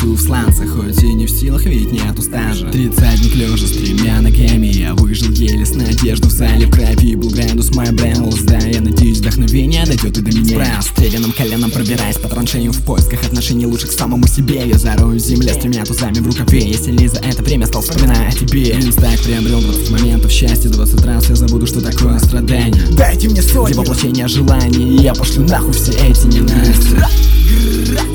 в сланцах, хоть и не в силах, ведь нету стажа. Тридцатник лежа с тремя ногами, я выжил еле с надежду в зале в крови. Был градус my brain, да, я надеюсь, вдохновение дойдет и до меня. С простреленным коленом пробираясь по траншеям в поисках отношений лучших к самому себе. Я зарою в земле с тремя тузами в рукаве. Я сильнее за это время стал вспоминая о тебе. Инстак приобрел 20 моментов счастья, 20 раз я забуду, что такое страдание. Дайте мне сотню, где воплощение желаний, и я пошлю нахуй все эти ненасти.